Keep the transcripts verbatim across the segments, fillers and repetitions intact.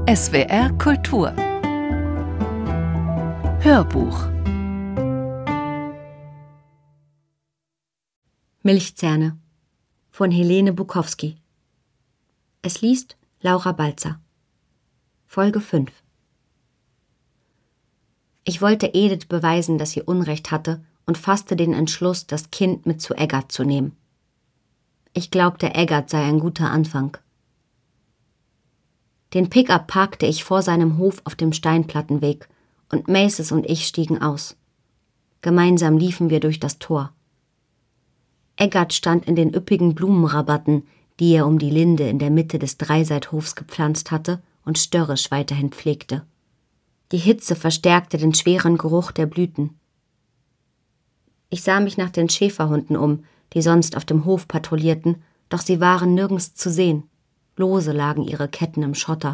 S W R Kultur Hörbuch Milchzähne von Helene Bukowski. Es liest Laura Balzer. Folge fünf. Ich wollte Edith beweisen, dass sie Unrecht hatte und fasste den Entschluss, das Kind mit zu Eggert zu nehmen. Ich glaubte, Eggert sei ein guter Anfang. Den Pickup parkte ich vor seinem Hof auf dem Steinplattenweg und Maces und ich stiegen aus. Gemeinsam liefen wir durch das Tor. Eggert stand in den üppigen Blumenrabatten, die er um die Linde in der Mitte des Dreiseithofs gepflanzt hatte und störrisch weiterhin pflegte. Die Hitze verstärkte den schweren Geruch der Blüten. Ich sah mich nach den Schäferhunden um, die sonst auf dem Hof patrouillierten, doch sie waren nirgends zu sehen. Lose lagen ihre Ketten im Schotter.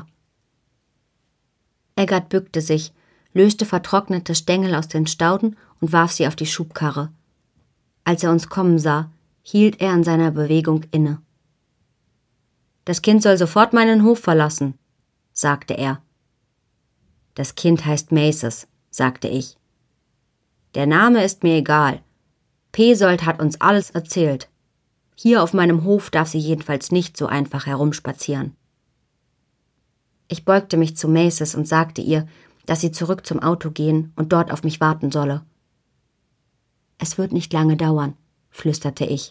Eggert bückte sich, löste vertrocknete Stängel aus den Stauden und warf sie auf die Schubkarre. Als er uns kommen sah, hielt er an seiner Bewegung inne. »Das Kind soll sofort meinen Hof verlassen«, sagte er. »Das Kind heißt Maces«, sagte ich. »Der Name ist mir egal. Pesold hat uns alles erzählt. Hier auf meinem Hof darf sie jedenfalls nicht so einfach herumspazieren.« Ich beugte mich zu Maces und sagte ihr, dass sie zurück zum Auto gehen und dort auf mich warten solle. »Es wird nicht lange dauern«, flüsterte ich.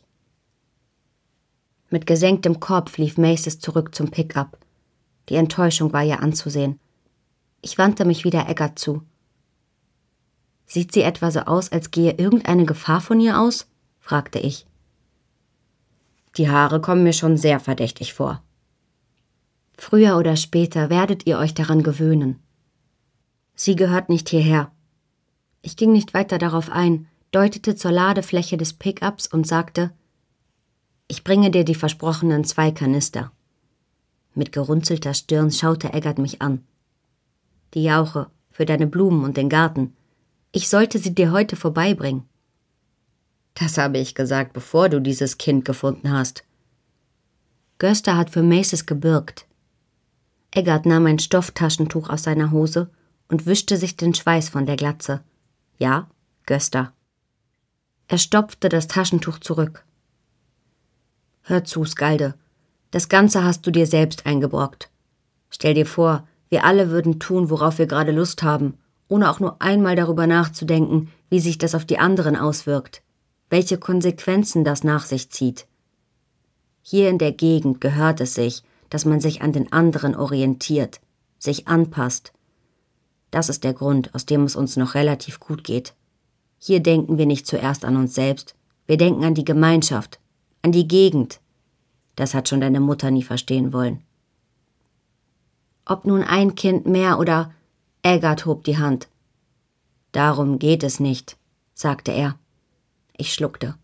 Mit gesenktem Kopf lief Maces zurück zum Pickup. Die Enttäuschung war ihr anzusehen. Ich wandte mich wieder Eggert zu. »Sieht sie etwa so aus, als gehe irgendeine Gefahr von ihr aus?« fragte ich. »Die Haare kommen mir schon sehr verdächtig vor.« »Früher oder später werdet ihr euch daran gewöhnen. Sie gehört nicht hierher.« Ich ging nicht weiter darauf ein, deutete zur Ladefläche des Pickups und sagte, »Ich bringe dir die versprochenen zwei Kanister.« Mit gerunzelter Stirn schaute Eggert mich an. »Die Jauche, für deine Blumen und den Garten. Ich sollte sie dir heute vorbeibringen.« »Das habe ich gesagt, bevor du dieses Kind gefunden hast.« Gösta hat für Maces gebürgt. Eggert nahm ein Stofftaschentuch aus seiner Hose und wischte sich den Schweiß von der Glatze. »Ja, Gösta.« Er stopfte das Taschentuch zurück. »Hör zu, Skalde. Das Ganze hast du dir selbst eingebrockt. Stell dir vor, wir alle würden tun, worauf wir gerade Lust haben, ohne auch nur einmal darüber nachzudenken, wie sich das auf die anderen auswirkt, welche Konsequenzen das nach sich zieht. Hier in der Gegend gehört es sich, dass man sich an den anderen orientiert, sich anpasst. Das ist der Grund, aus dem es uns noch relativ gut geht. Hier denken wir nicht zuerst an uns selbst, wir denken an die Gemeinschaft, an die Gegend. Das hat schon deine Mutter nie verstehen wollen.« Ob nun ein Kind mehr oder... Eggert hob die Hand. »Darum geht es nicht«, sagte er. Ich schluckte.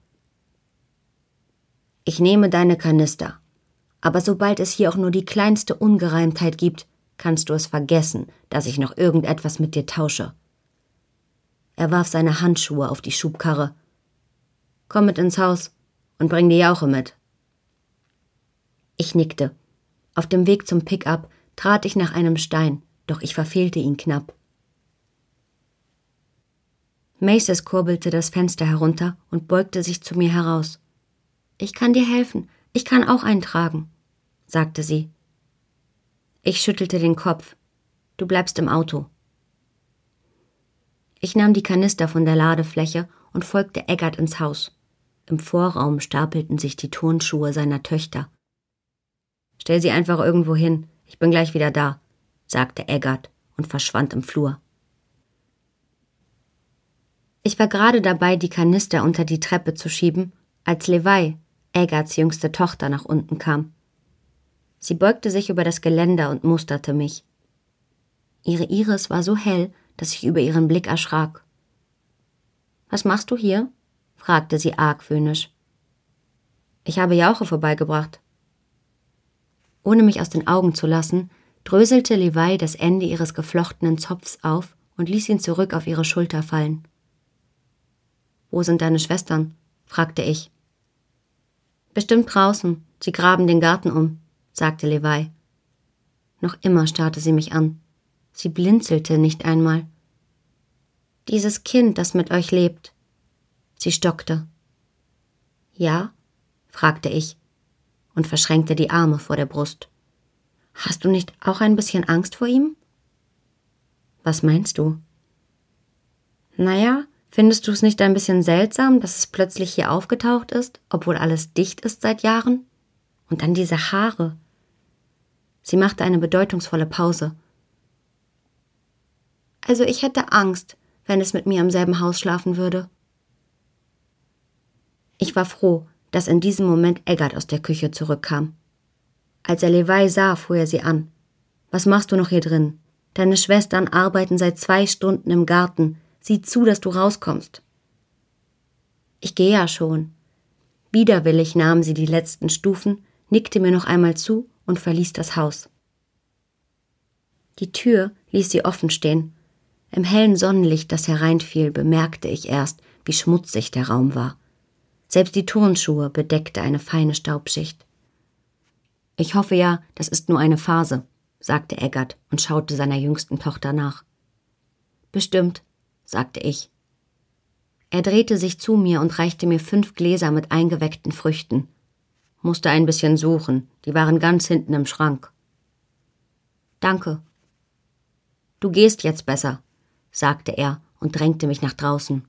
»Ich nehme deine Kanister, aber sobald es hier auch nur die kleinste Ungereimtheit gibt, kannst du es vergessen, dass ich noch irgendetwas mit dir tausche.« Er warf seine Handschuhe auf die Schubkarre. »Komm mit ins Haus und bring die Jauche mit.« Ich nickte. Auf dem Weg zum Pickup trat ich nach einem Stein, doch ich verfehlte ihn knapp. Maces kurbelte das Fenster herunter und beugte sich zu mir heraus. »Ich kann dir helfen, ich kann auch eintragen«, sagte sie. Ich schüttelte den Kopf. »Du bleibst im Auto.« Ich nahm die Kanister von der Ladefläche und folgte Eggert ins Haus. Im Vorraum stapelten sich die Turnschuhe seiner Töchter. »Stell sie einfach irgendwo hin, ich bin gleich wieder da«, sagte Eggert und verschwand im Flur. Ich war gerade dabei, die Kanister unter die Treppe zu schieben, als Levay, Eggerts jüngste Tochter, nach unten kam. Sie beugte sich über das Geländer und musterte mich. Ihre Iris war so hell, dass ich über ihren Blick erschrak. »Was machst du hier?« fragte sie argwöhnisch. »Ich habe Jauche vorbeigebracht.« Ohne mich aus den Augen zu lassen, dröselte Levay das Ende ihres geflochtenen Zopfs auf und ließ ihn zurück auf ihre Schulter fallen. »Wo sind deine Schwestern?« fragte ich. »Bestimmt draußen, sie graben den Garten um«, sagte Levay. Noch immer starrte sie mich an. Sie blinzelte nicht einmal. »Dieses Kind, das mit euch lebt.« Sie stockte. »Ja?« fragte ich und verschränkte die Arme vor der Brust. »Hast du nicht auch ein bisschen Angst vor ihm?« »Was meinst du?« »Naja, findest du es nicht ein bisschen seltsam, dass es plötzlich hier aufgetaucht ist, obwohl alles dicht ist seit Jahren? Und dann diese Haare.« Sie machte eine bedeutungsvolle Pause. »Also ich hätte Angst, wenn es mit mir im selben Haus schlafen würde.« Ich war froh, dass in diesem Moment Eggert aus der Küche zurückkam. Als er Levi sah, fuhr er sie an. »Was machst du noch hier drin? Deine Schwestern arbeiten seit zwei Stunden im Garten. Sieh zu, dass du rauskommst.« »Ich gehe ja schon.« Widerwillig nahm sie die letzten Stufen, nickte mir noch einmal zu und verließ das Haus. Die Tür ließ sie offen stehen. Im hellen Sonnenlicht, das hereinfiel, bemerkte ich erst, wie schmutzig der Raum war. Selbst die Turnschuhe bedeckte eine feine Staubschicht. »Ich hoffe ja, das ist nur eine Phase«, sagte Eggert und schaute seiner jüngsten Tochter nach. »Bestimmt«, sagte ich. Er drehte sich zu mir und reichte mir fünf Gläser mit eingeweckten Früchten. Musste ein bisschen suchen, die waren ganz hinten im Schrank. »Danke.« »Du gehst jetzt besser«, sagte er und drängte mich nach draußen.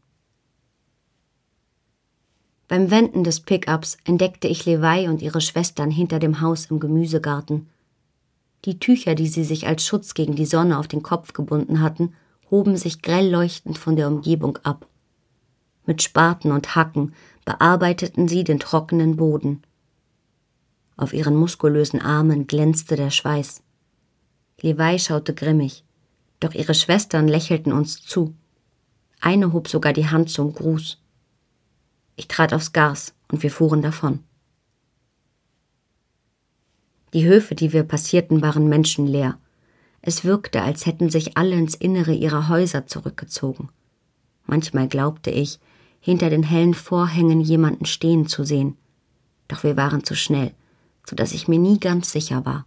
Beim Wenden des Pickups entdeckte ich Levi und ihre Schwestern hinter dem Haus im Gemüsegarten. Die Tücher, die sie sich als Schutz gegen die Sonne auf den Kopf gebunden hatten, hoben sich grell leuchtend von der Umgebung ab. Mit Spaten und Hacken bearbeiteten sie den trockenen Boden. Auf ihren muskulösen Armen glänzte der Schweiß. Levi schaute grimmig, doch ihre Schwestern lächelten uns zu. Eine hob sogar die Hand zum Gruß. Ich trat aufs Gas und wir fuhren davon. Die Höfe, die wir passierten, waren menschenleer. Es wirkte, als hätten sich alle ins Innere ihrer Häuser zurückgezogen. Manchmal glaubte ich, hinter den hellen Vorhängen jemanden stehen zu sehen. Doch wir waren zu schnell, so dass ich mir nie ganz sicher war.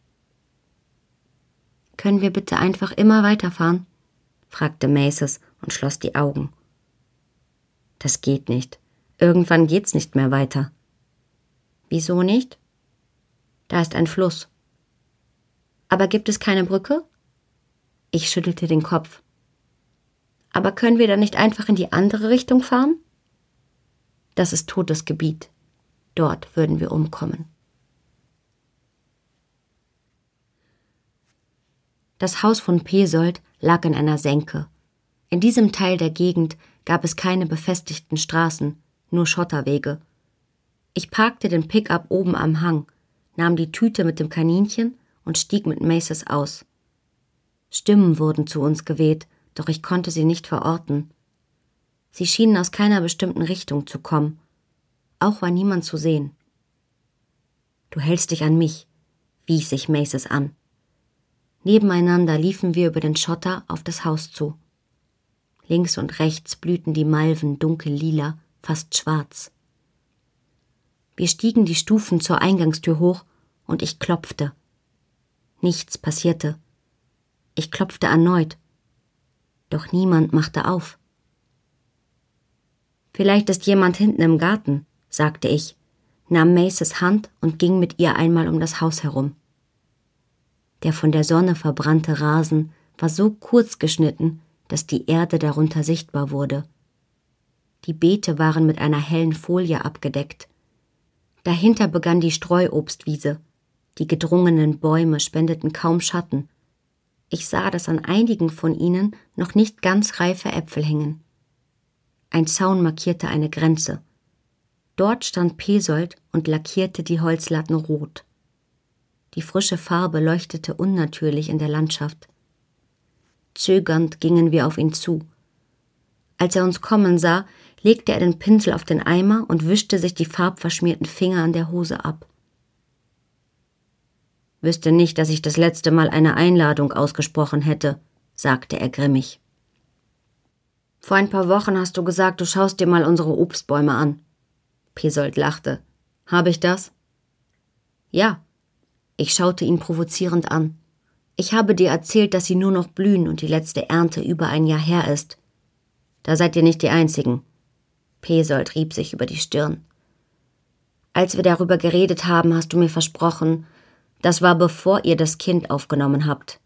»Können wir bitte einfach immer weiterfahren?« fragte Maces und schloss die Augen. »Das geht nicht. Irgendwann geht's nicht mehr weiter.« »Wieso nicht?« »Da ist ein Fluss.« »Aber gibt es keine Brücke?« Ich schüttelte den Kopf. »Aber können wir dann nicht einfach in die andere Richtung fahren?« »Das ist totes Gebiet. Dort würden wir umkommen.« Das Haus von Pesold lag in einer Senke. In diesem Teil der Gegend gab es keine befestigten Straßen, nur Schotterwege. Ich parkte den Pickup oben am Hang, nahm die Tüte mit dem Kaninchen und stieg mit Maces aus. Stimmen wurden zu uns geweht, doch ich konnte sie nicht verorten. Sie schienen aus keiner bestimmten Richtung zu kommen. Auch war niemand zu sehen. »Du hältst dich an mich«, wies ich Maces an. Nebeneinander liefen wir über den Schotter auf das Haus zu. Links und rechts blühten die Malven dunkel-lila, fast schwarz. Wir stiegen die Stufen zur Eingangstür hoch und ich klopfte. Nichts passierte. Ich klopfte erneut. Doch niemand machte auf. »Vielleicht ist jemand hinten im Garten«, sagte ich, nahm Maces Hand und ging mit ihr einmal um das Haus herum. Der von der Sonne verbrannte Rasen war so kurz geschnitten, dass die Erde darunter sichtbar wurde. Die Beete waren mit einer hellen Folie abgedeckt. Dahinter begann die Streuobstwiese. Die gedrungenen Bäume spendeten kaum Schatten. Ich sah, dass an einigen von ihnen noch nicht ganz reife Äpfel hingen. Ein Zaun markierte eine Grenze. Dort stand Pesold und lackierte die Holzlatten rot. Die frische Farbe leuchtete unnatürlich in der Landschaft. Zögernd gingen wir auf ihn zu. Als er uns kommen sah, legte er den Pinsel auf den Eimer und wischte sich die farbverschmierten Finger an der Hose ab. »Wüsste nicht, dass ich das letzte Mal eine Einladung ausgesprochen hätte«, sagte er grimmig. »Vor ein paar Wochen hast du gesagt, du schaust dir mal unsere Obstbäume an.« Pesold lachte. »Habe ich das?« »Ja.« Ich schaute ihn provozierend an. Ich habe dir erzählt, dass sie nur noch blühen und die letzte Ernte über ein Jahr her ist. Da seid ihr nicht die Einzigen. Pesold rieb sich über die Stirn. Als wir darüber geredet haben, hast du mir versprochen, das war bevor ihr das Kind aufgenommen habt.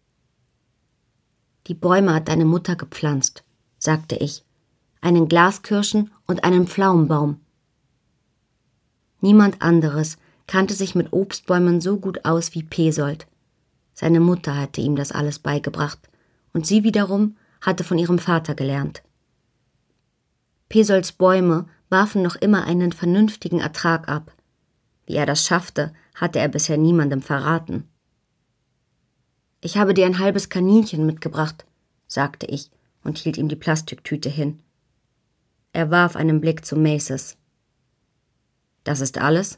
Die Bäume hat deine Mutter gepflanzt, sagte ich. Einen Glaskirschen und einen Pflaumenbaum. Niemand anderes kannte sich mit Obstbäumen so gut aus wie Pesold. Seine Mutter hatte ihm das alles beigebracht und sie wiederum hatte von ihrem Vater gelernt. Pesolds Bäume warfen noch immer einen vernünftigen Ertrag ab. Wie er das schaffte, hatte er bisher niemandem verraten. »Ich habe dir ein halbes Kaninchen mitgebracht«, sagte ich und hielt ihm die Plastiktüte hin. Er warf einen Blick zu Maces. »Das ist alles?«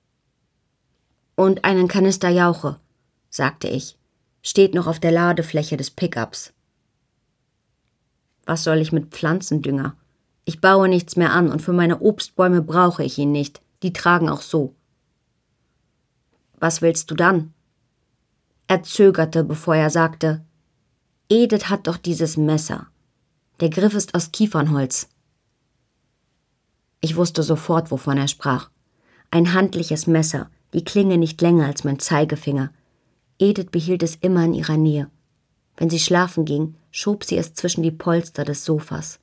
»Und einen Kanister Jauche«, sagte ich, »steht noch auf der Ladefläche des Pickups.« »Was soll ich mit Pflanzendünger? Ich baue nichts mehr an und für meine Obstbäume brauche ich ihn nicht. Die tragen auch so.« »Was willst du dann?« Er zögerte, bevor er sagte, »Edith hat doch dieses Messer. Der Griff ist aus Kiefernholz.« Ich wusste sofort, wovon er sprach. Ein handliches Messer, die Klinge nicht länger als mein Zeigefinger. Edith behielt es immer in ihrer Nähe. Wenn sie schlafen ging, schob sie es zwischen die Polster des Sofas.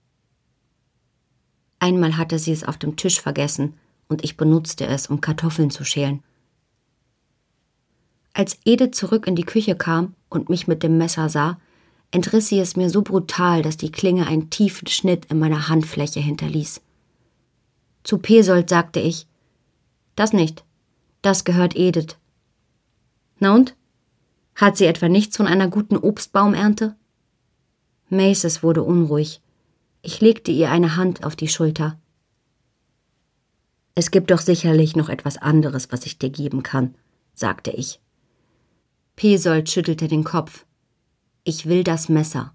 Einmal hatte sie es auf dem Tisch vergessen und ich benutzte es, um Kartoffeln zu schälen. Als Edith zurück in die Küche kam und mich mit dem Messer sah, entriss sie es mir so brutal, dass die Klinge einen tiefen Schnitt in meiner Handfläche hinterließ. Zu Pesold sagte ich, »Das nicht, das gehört Edith.« »Na und? Hat sie etwa nichts von einer guten Obstbaumernte?« Maces wurde unruhig. Ich legte ihr eine Hand auf die Schulter. »Es gibt doch sicherlich noch etwas anderes, was ich dir geben kann«, sagte ich. Pesold schüttelte den Kopf. »Ich will das Messer.«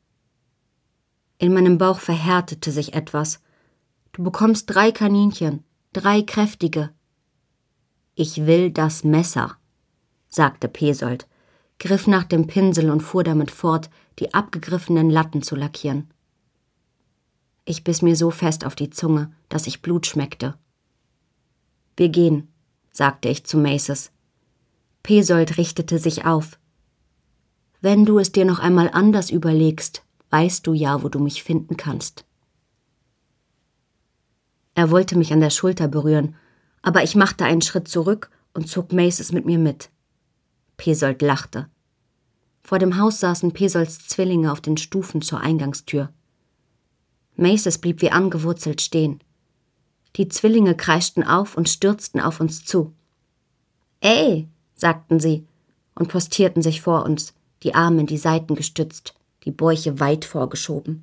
In meinem Bauch verhärtete sich etwas. »Du bekommst drei Kaninchen, drei kräftige.« »Ich will das Messer«, sagte Pesold, griff nach dem Pinsel und fuhr damit fort, die abgegriffenen Latten zu lackieren. Ich biss mir so fest auf die Zunge, dass ich Blut schmeckte. »Wir gehen«, sagte ich zu Maces. Pesold richtete sich auf. »Wenn du es dir noch einmal anders überlegst, weißt du ja, wo du mich finden kannst.« Er wollte mich an der Schulter berühren, aber ich machte einen Schritt zurück und zog Maces mit mir mit. Pesold lachte. Vor dem Haus saßen Pesolds Zwillinge auf den Stufen zur Eingangstür. Maces blieb wie angewurzelt stehen. Die Zwillinge kreischten auf und stürzten auf uns zu. »Ey«, sagten sie und postierten sich vor uns, die Arme in die Seiten gestützt, die Bäuche weit vorgeschoben.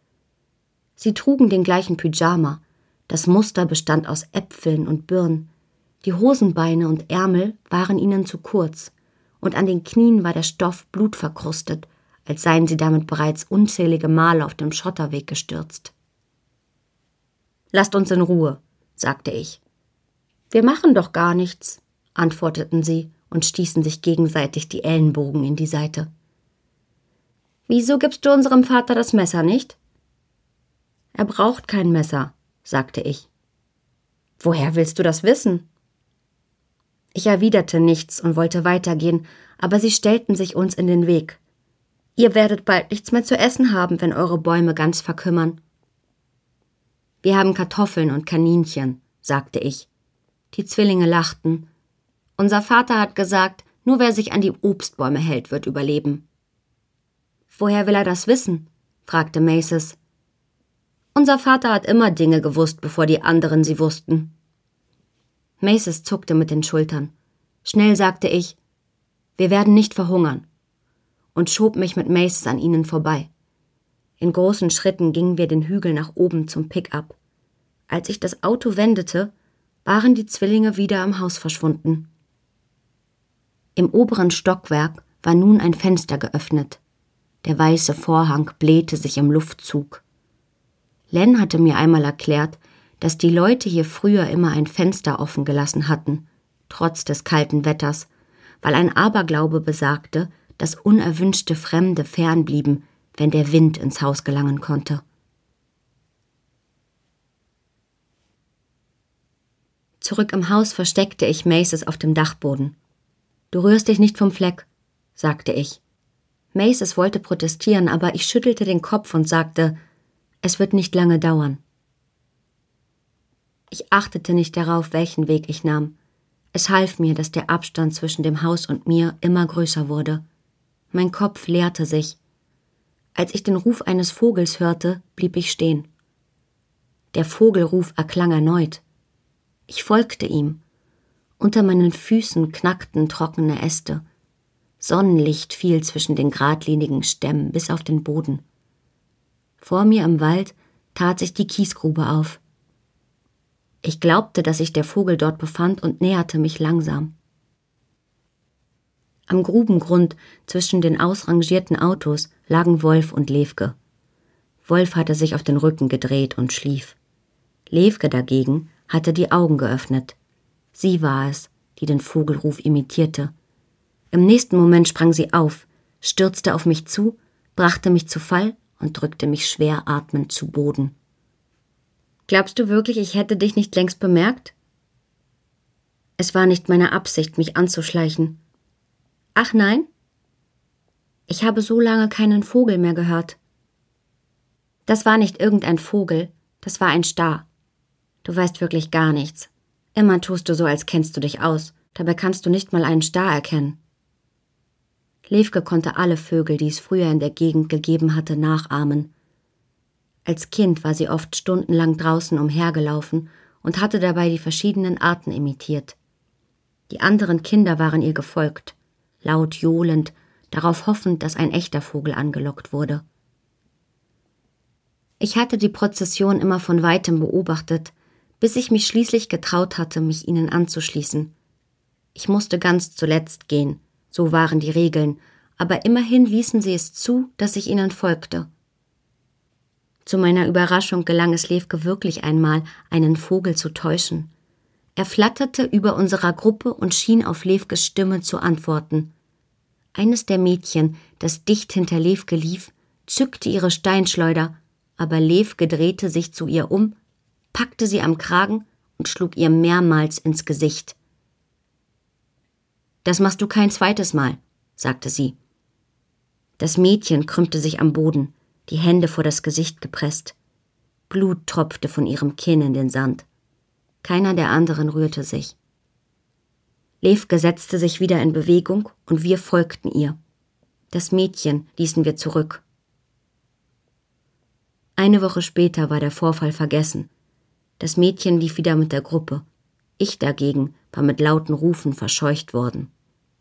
Sie trugen den gleichen Pyjama. Das Muster bestand aus Äpfeln und Birnen. Die Hosenbeine und Ärmel waren ihnen zu kurz, und an den Knien war der Stoff blutverkrustet, als seien sie damit bereits unzählige Male auf dem Schotterweg gestürzt. »Lasst uns in Ruhe«, sagte ich. »Wir machen doch gar nichts«, antworteten sie und stießen sich gegenseitig die Ellenbogen in die Seite. »Wieso gibst du unserem Vater das Messer nicht?« »Er braucht kein Messer«, sagte ich. »Woher willst du das wissen?« Ich erwiderte nichts und wollte weitergehen, aber sie stellten sich uns in den Weg. »Ihr werdet bald nichts mehr zu essen haben, wenn eure Bäume ganz verkümmern.« »Wir haben Kartoffeln und Kaninchen«, sagte ich. Die Zwillinge lachten. »Unser Vater hat gesagt, nur wer sich an die Obstbäume hält, wird überleben.« »Woher will er das wissen?«, fragte Maces. »Unser Vater hat immer Dinge gewusst, bevor die anderen sie wussten.« Maces zuckte mit den Schultern. Schnell sagte ich, »Wir werden nicht verhungern«, und schob mich mit Maces an ihnen vorbei. In großen Schritten gingen wir den Hügel nach oben zum Pick-up. Als ich das Auto wendete, waren die Zwillinge wieder im Haus verschwunden. Im oberen Stockwerk war nun ein Fenster geöffnet. Der weiße Vorhang blähte sich im Luftzug. Len hatte mir einmal erklärt, dass die Leute hier früher immer ein Fenster offen gelassen hatten, trotz des kalten Wetters, weil ein Aberglaube besagte, dass unerwünschte Fremde fernblieben, wenn der Wind ins Haus gelangen konnte. Zurück im Haus versteckte ich Maces auf dem Dachboden. »Du rührst dich nicht vom Fleck«, sagte ich. Maces wollte protestieren, aber ich schüttelte den Kopf und sagte, es wird nicht lange dauern. Ich achtete nicht darauf, welchen Weg ich nahm. Es half mir, dass der Abstand zwischen dem Haus und mir immer größer wurde. Mein Kopf leerte sich. Als ich den Ruf eines Vogels hörte, blieb ich stehen. Der Vogelruf erklang erneut. Ich folgte ihm. Unter meinen Füßen knackten trockene Äste. Sonnenlicht fiel zwischen den geradlinigen Stämmen bis auf den Boden. Vor mir im Wald tat sich die Kiesgrube auf. Ich glaubte, dass sich der Vogel dort befand und näherte mich langsam. Am Grubengrund zwischen den ausrangierten Autos lagen Wolf und Levke. Wolf hatte sich auf den Rücken gedreht und schlief. Levke dagegen hatte die Augen geöffnet. Sie war es, die den Vogelruf imitierte. Im nächsten Moment sprang sie auf, stürzte auf mich zu, brachte mich zu Fall und drückte mich schwer atmend zu Boden. »Glaubst du wirklich, ich hätte dich nicht längst bemerkt?« Es war nicht meine Absicht, mich anzuschleichen. »Ach nein? Ich habe so lange keinen Vogel mehr gehört.« »Das war nicht irgendein Vogel, das war ein Star. Du weißt wirklich gar nichts. Immer tust du so, als kennst du dich aus. Dabei kannst du nicht mal einen Star erkennen.« Levke konnte alle Vögel, die es früher in der Gegend gegeben hatte, nachahmen. Als Kind war sie oft stundenlang draußen umhergelaufen und hatte dabei die verschiedenen Arten imitiert. Die anderen Kinder waren ihr gefolgt, laut johlend, darauf hoffend, dass ein echter Vogel angelockt wurde. Ich hatte die Prozession immer von weitem beobachtet, bis ich mich schließlich getraut hatte, mich ihnen anzuschließen. Ich musste ganz zuletzt gehen, so waren die Regeln, aber immerhin ließen sie es zu, dass ich ihnen folgte. Zu meiner Überraschung gelang es Levke wirklich einmal, einen Vogel zu täuschen. Er flatterte über unserer Gruppe und schien auf Levkes Stimme zu antworten. Eines der Mädchen, das dicht hinter Levke lief, zückte ihre Steinschleuder, aber Levke drehte sich zu ihr um, packte sie am Kragen und schlug ihr mehrmals ins Gesicht. »Das machst du kein zweites Mal«, sagte sie. Das Mädchen krümmte sich am Boden, die Hände vor das Gesicht gepresst. Blut tropfte von ihrem Kinn in den Sand. Keiner der anderen rührte sich. Levke setzte sich wieder in Bewegung und wir folgten ihr. Das Mädchen ließen wir zurück. Eine Woche später war der Vorfall vergessen. Das Mädchen lief wieder mit der Gruppe. Ich dagegen war mit lauten Rufen verscheucht worden.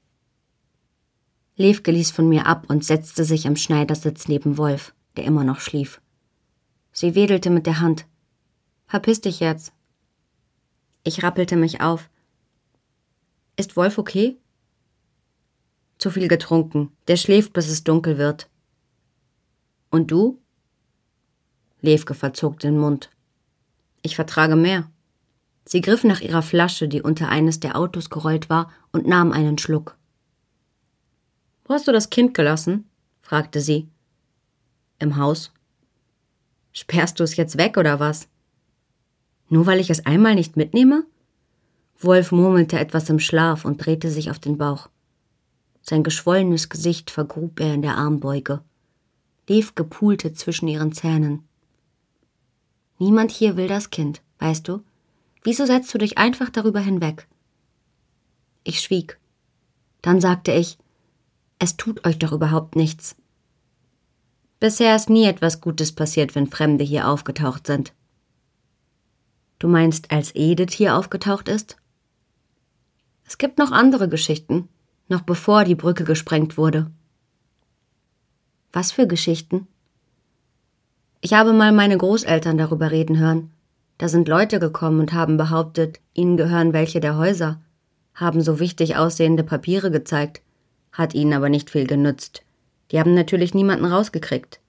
Levke ließ von mir ab und setzte sich am Schneidersitz neben Wolf, der immer noch schlief. Sie wedelte mit der Hand. »Verpiss dich jetzt.« Ich rappelte mich auf. »Ist Wolf okay?« »Zu viel getrunken. Der schläft, bis es dunkel wird.« »Und du?« Levke verzog den Mund. »Ich vertrage mehr.« Sie griff nach ihrer Flasche, die unter eines der Autos gerollt war, und nahm einen Schluck. »Wo hast du das Kind gelassen?« fragte sie. »Im Haus.« »Sperrst du es jetzt weg, oder was?« »Nur weil ich es einmal nicht mitnehme?« Wolf murmelte etwas im Schlaf und drehte sich auf den Bauch. Sein geschwollenes Gesicht vergrub er in der Armbeuge. Levke pulte zwischen ihren Zähnen. »Niemand hier will das Kind, weißt du? Wieso setzt du dich einfach darüber hinweg?« Ich schwieg. Dann sagte ich, »Es tut euch doch überhaupt nichts.« »Bisher ist nie etwas Gutes passiert, wenn Fremde hier aufgetaucht sind.« »Du meinst, als Edith hier aufgetaucht ist?« »Es gibt noch andere Geschichten, noch bevor die Brücke gesprengt wurde.« »Was für Geschichten?« »Ich habe mal meine Großeltern darüber reden hören. Da sind Leute gekommen und haben behauptet, ihnen gehören welche der Häuser, haben so wichtig aussehende Papiere gezeigt, hat ihnen aber nicht viel genützt. Die haben natürlich niemanden rausgekriegt.«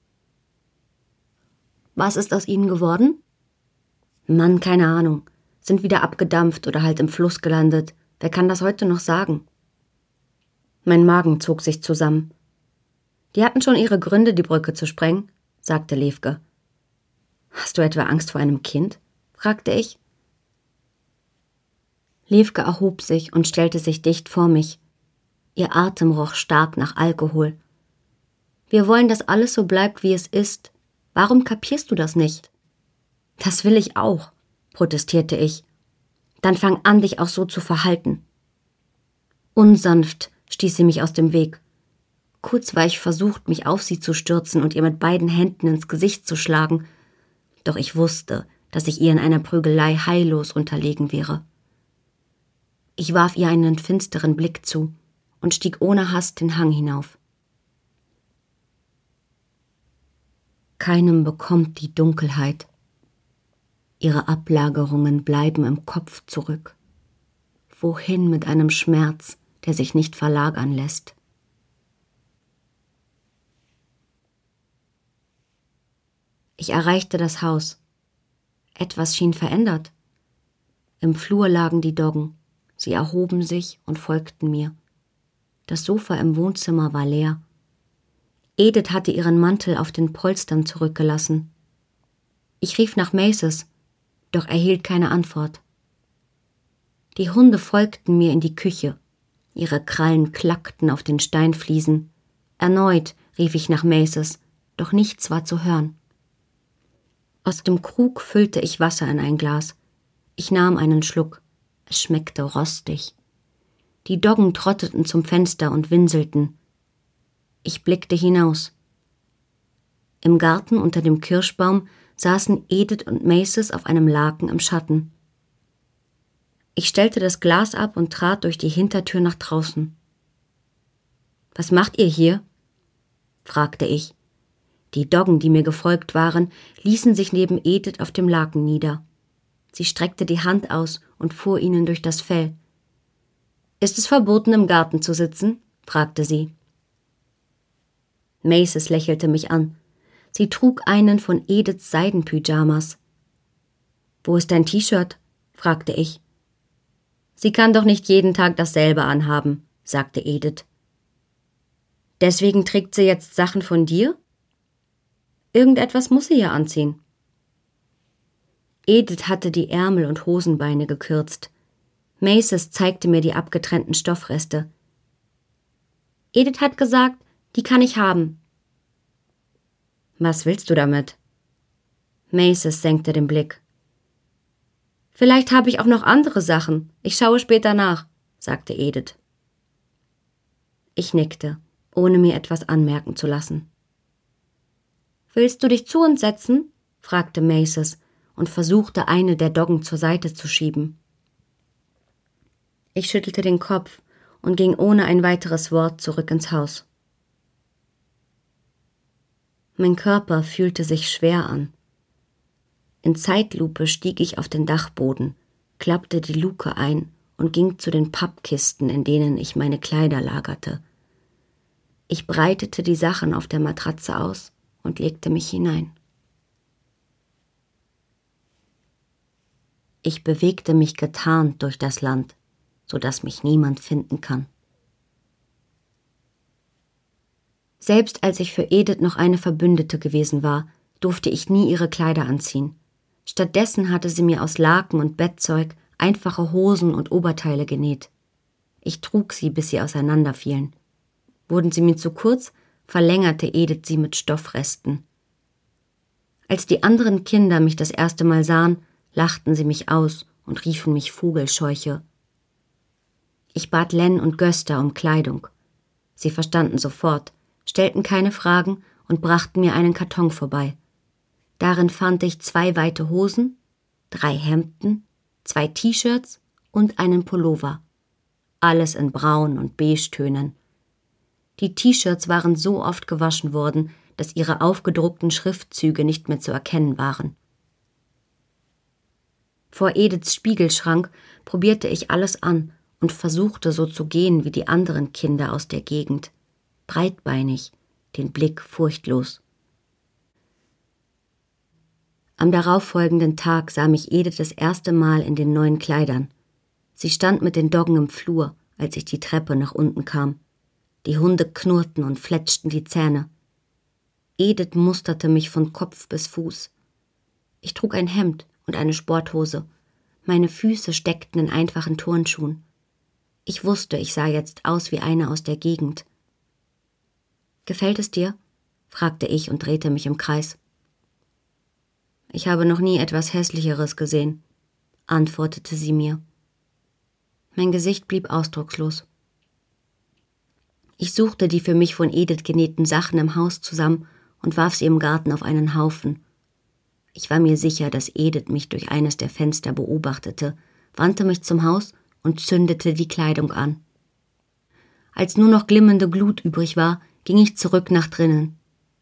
»Was ist aus ihnen geworden?« »Mann, keine Ahnung. Sind wieder abgedampft oder halt im Fluss gelandet. Wer kann das heute noch sagen?« Mein Magen zog sich zusammen. Die hatten schon ihre Gründe, die Brücke zu sprengen, sagte Levke. Hast du etwa Angst vor einem Kind? Fragte ich. Levke erhob sich und stellte sich dicht vor mich. Ihr Atem roch stark nach Alkohol. Wir wollen, dass alles so bleibt, wie es ist. Warum kapierst du das nicht? Das will ich auch, protestierte ich. Dann fang an, dich auch so zu verhalten. Unsanft stieß sie mich aus dem Weg. Kurz war ich versucht, mich auf sie zu stürzen und ihr mit beiden Händen ins Gesicht zu schlagen. Doch ich wusste, dass ich ihr in einer Prügelei heillos unterlegen wäre. Ich warf ihr einen finsteren Blick zu und stieg ohne Hast den Hang hinauf. Keinem bekommt die Dunkelheit. Ihre Ablagerungen bleiben im Kopf zurück. Wohin mit einem Schmerz, der sich nicht verlagern lässt? Ich erreichte das Haus. Etwas schien verändert. Im Flur lagen die Doggen. Sie erhoben sich und folgten mir. Das Sofa im Wohnzimmer war leer. Edith hatte ihren Mantel auf den Polstern zurückgelassen. Ich rief nach Maces, doch erhielt keine Antwort. Die Hunde folgten mir in die Küche. Ihre Krallen klackten auf den Steinfliesen. Erneut rief ich nach Maces, doch nichts war zu hören. Aus dem Krug füllte ich Wasser in ein Glas. Ich nahm einen Schluck. Es schmeckte rostig. Die Doggen trotteten zum Fenster und winselten. Ich blickte hinaus. Im Garten unter dem Kirschbaum saßen Edith und Maces auf einem Laken im Schatten. Ich stellte das Glas ab und trat durch die Hintertür nach draußen. »Was macht ihr hier?« fragte ich. Die Doggen, die mir gefolgt waren, ließen sich neben Edith auf dem Laken nieder. Sie streckte die Hand aus und fuhr ihnen durch das Fell. »Ist es verboten, im Garten zu sitzen?« fragte sie. Maces lächelte mich an. Sie trug einen von Ediths Seidenpyjamas. »Wo ist dein T-Shirt?« fragte ich. »Sie kann doch nicht jeden Tag dasselbe anhaben«, sagte Edith. »Deswegen trägt sie jetzt Sachen von dir?« »Irgendetwas muss sie ja anziehen.« Edith hatte die Ärmel und Hosenbeine gekürzt. Maces zeigte mir die abgetrennten Stoffreste. »Edith hat gesagt, die kann ich haben.« »Was willst du damit?« Maces senkte den Blick. »Vielleicht habe ich auch noch andere Sachen. Ich schaue später nach«, sagte Edith. Ich nickte, ohne mir etwas anmerken zu lassen. »Willst du dich zu uns setzen?« fragte Maces und versuchte, eine der Doggen zur Seite zu schieben. Ich schüttelte den Kopf und ging ohne ein weiteres Wort zurück ins Haus. Mein Körper fühlte sich schwer an. In Zeitlupe stieg ich auf den Dachboden, klappte die Luke ein und ging zu den Pappkisten, in denen ich meine Kleider lagerte. Ich breitete die Sachen auf der Matratze aus und legte mich hinein. Ich bewegte mich getarnt durch das Land, so dass mich niemand finden kann. Selbst als ich für Edith noch eine Verbündete gewesen war, durfte ich nie ihre Kleider anziehen. Stattdessen hatte sie mir aus Laken und Bettzeug einfache Hosen und Oberteile genäht. Ich trug sie, bis sie auseinanderfielen. Wurden sie mir zu kurz, verlängerte Edith sie mit Stoffresten. Als die anderen Kinder mich das erste Mal sahen, lachten sie mich aus und riefen mich Vogelscheuche. Ich bat Len und Gösta um Kleidung. Sie verstanden sofort, stellten keine Fragen und brachten mir einen Karton vorbei. Darin fand ich zwei weite Hosen, drei Hemden, zwei T-Shirts und einen Pullover. Alles in Braun- und Beige-Tönen. Die T-Shirts waren so oft gewaschen worden, dass ihre aufgedruckten Schriftzüge nicht mehr zu erkennen waren. Vor Ediths Spiegelschrank probierte ich alles an und versuchte so zu gehen wie die anderen Kinder aus der Gegend. Breitbeinig, den Blick furchtlos. Am darauffolgenden Tag sah mich Edith das erste Mal in den neuen Kleidern. Sie stand mit den Doggen im Flur, als ich die Treppe nach unten kam. Die Hunde knurrten und fletschten die Zähne. Edith musterte mich von Kopf bis Fuß. Ich trug ein Hemd und eine Sporthose. Meine Füße steckten in einfachen Turnschuhen. Ich wusste, ich sah jetzt aus wie eine aus der Gegend. »Gefällt es dir?« fragte ich und drehte mich im Kreis. »Ich habe noch nie etwas Hässlicheres gesehen«, antwortete sie mir. Mein Gesicht blieb ausdruckslos. Ich suchte die für mich von Edith genähten Sachen im Haus zusammen und warf sie im Garten auf einen Haufen. Ich war mir sicher, dass Edith mich durch eines der Fenster beobachtete, wandte mich zum Haus und zündete die Kleidung an. Als nur noch glimmende Glut übrig war, ging ich zurück nach drinnen.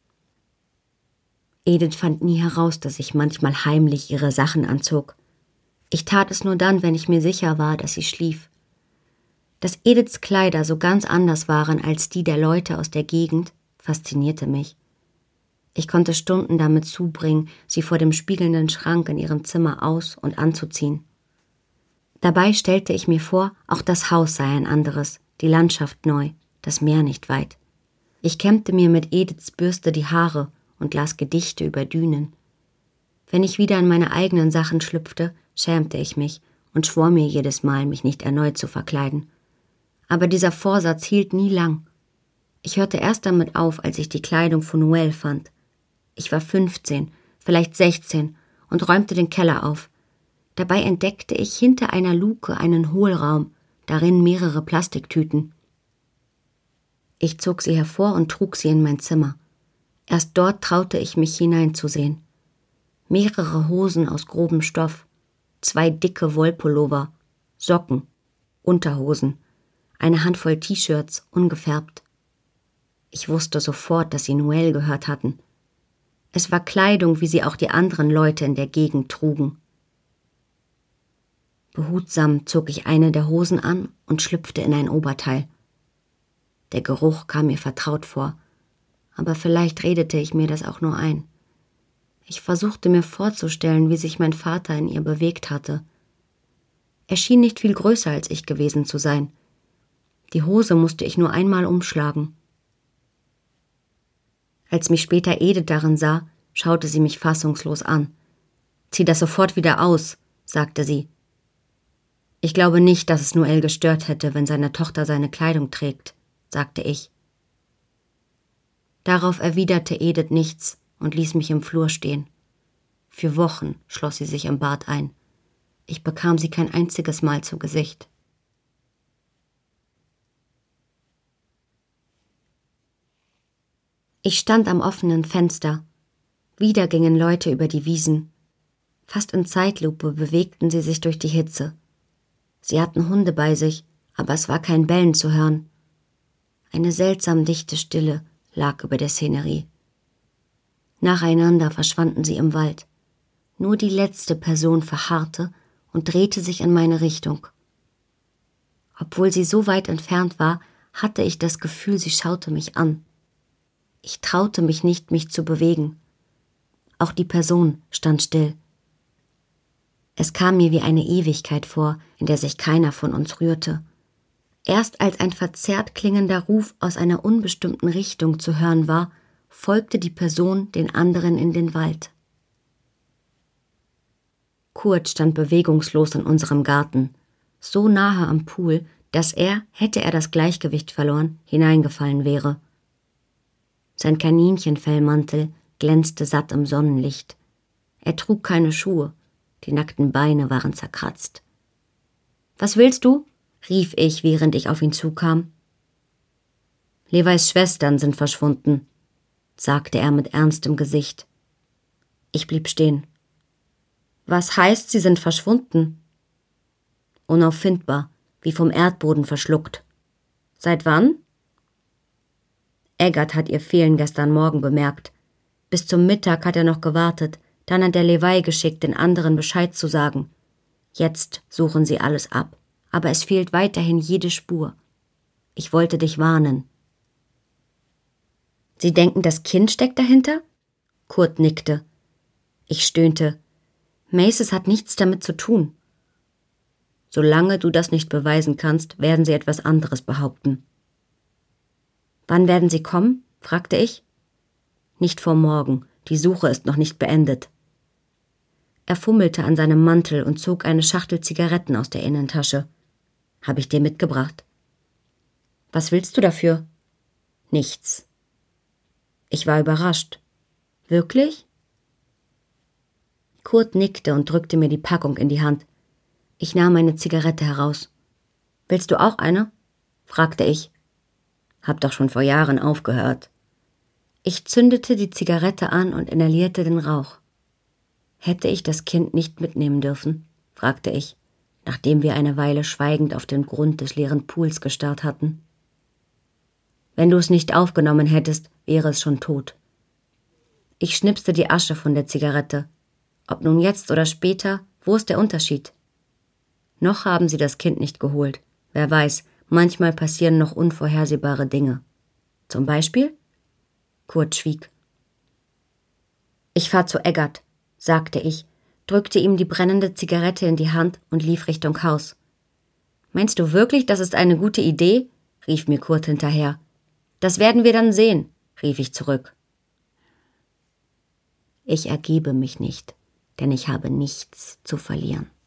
Edith fand nie heraus, dass ich manchmal heimlich ihre Sachen anzog. Ich tat es nur dann, wenn ich mir sicher war, dass sie schlief. Dass Ediths Kleider so ganz anders waren als die der Leute aus der Gegend, faszinierte mich. Ich konnte Stunden damit zubringen, sie vor dem spiegelnden Schrank in ihrem Zimmer aus- und anzuziehen. Dabei stellte ich mir vor, auch das Haus sei ein anderes, die Landschaft neu, das Meer nicht weit. Ich kämmte mir mit Ediths Bürste die Haare und las Gedichte über Dünen. Wenn ich wieder in meine eigenen Sachen schlüpfte, schämte ich mich und schwor mir jedes Mal, mich nicht erneut zu verkleiden. Aber dieser Vorsatz hielt nie lang. Ich hörte erst damit auf, als ich die Kleidung von Noël fand. Ich war fünfzehn, vielleicht sechzehn und räumte den Keller auf. Dabei entdeckte ich hinter einer Luke einen Hohlraum, darin mehrere Plastiktüten. Ich zog sie hervor und trug sie in mein Zimmer. Erst dort traute ich mich hineinzusehen. Mehrere Hosen aus grobem Stoff, zwei dicke Wollpullover, Socken, Unterhosen, eine Handvoll T-Shirts, ungefärbt. Ich wusste sofort, dass sie Noël gehört hatten. Es war Kleidung, wie sie auch die anderen Leute in der Gegend trugen. Behutsam zog ich eine der Hosen an und schlüpfte in ein Oberteil. Der Geruch kam mir vertraut vor, aber vielleicht redete ich mir das auch nur ein. Ich versuchte mir vorzustellen, wie sich mein Vater in ihr bewegt hatte. Er schien nicht viel größer als ich gewesen zu sein. Die Hose musste ich nur einmal umschlagen. Als mich später Edith darin sah, schaute sie mich fassungslos an. »Zieh das sofort wieder aus«, sagte sie. »Ich glaube nicht, dass es Noël gestört hätte, wenn seine Tochter seine Kleidung trägt«, sagte ich. Darauf erwiderte Edith nichts und ließ mich im Flur stehen. Für Wochen schloss sie sich im Bad ein. Ich bekam sie kein einziges Mal zu Gesicht. Ich stand am offenen Fenster. Wieder gingen Leute über die Wiesen. Fast in Zeitlupe bewegten sie sich durch die Hitze. Sie hatten Hunde bei sich, aber es war kein Bellen zu hören. Eine seltsam dichte Stille lag über der Szenerie. Nacheinander verschwanden sie im Wald. Nur die letzte Person verharrte und drehte sich in meine Richtung. Obwohl sie so weit entfernt war, hatte ich das Gefühl, sie schaute mich an. Ich traute mich nicht, mich zu bewegen. Auch die Person stand still. Es kam mir wie eine Ewigkeit vor, in der sich keiner von uns rührte. Erst als ein verzerrt klingender Ruf aus einer unbestimmten Richtung zu hören war, folgte die Person den anderen in den Wald. Kurt stand bewegungslos in unserem Garten, so nahe am Pool, dass er, hätte er das Gleichgewicht verloren, hineingefallen wäre. Sein Kaninchenfellmantel glänzte satt im Sonnenlicht. Er trug keine Schuhe, die nackten Beine waren zerkratzt. »Was willst du?« rief ich, während ich auf ihn zukam. »Levis Schwestern sind verschwunden«, sagte er mit ernstem Gesicht. Ich blieb stehen. »Was heißt, sie sind verschwunden?« »Unauffindbar, wie vom Erdboden verschluckt.« »Seit wann?« Eggert hat ihr Fehlen gestern Morgen bemerkt. Bis zum Mittag hat er noch gewartet, dann hat er Levi geschickt, den anderen Bescheid zu sagen. Jetzt suchen sie alles ab, aber es fehlt weiterhin jede Spur. Ich wollte dich warnen.« »Sie denken, das Kind steckt dahinter?« Kurt nickte. Ich stöhnte. »Maces hat nichts damit zu tun.« »Solange du das nicht beweisen kannst, werden sie etwas anderes behaupten.« »Wann werden Sie kommen?« fragte ich. »Nicht vor morgen, die Suche ist noch nicht beendet.« Er fummelte an seinem Mantel und zog eine Schachtel Zigaretten aus der Innentasche. »Habe ich dir mitgebracht.« »Was willst du dafür?« »Nichts.« Ich war überrascht. »Wirklich?« Kurt nickte und drückte mir die Packung in die Hand. Ich nahm eine Zigarette heraus. »Willst du auch eine?« fragte ich. »Hab doch schon vor Jahren aufgehört.« Ich zündete die Zigarette an und inhalierte den Rauch. »Hätte ich das Kind nicht mitnehmen dürfen?« fragte ich, nachdem wir eine Weile schweigend auf den Grund des leeren Pools gestarrt hatten. »Wenn du es nicht aufgenommen hättest, wäre es schon tot.« Ich schnipste die Asche von der Zigarette. Ob nun jetzt oder später, wo ist der Unterschied? Noch haben sie das Kind nicht geholt. Wer weiß, manchmal passieren noch unvorhersehbare Dinge. Zum Beispiel? Kurt schwieg. »Ich fahr zu Eggert«, sagte ich, drückte ihm die brennende Zigarette in die Hand und lief Richtung Haus. »Meinst du wirklich, das ist eine gute Idee?« rief mir Kurt hinterher. »Das werden wir dann sehen«, rief ich zurück. Ich ergebe mich nicht, denn ich habe nichts zu verlieren.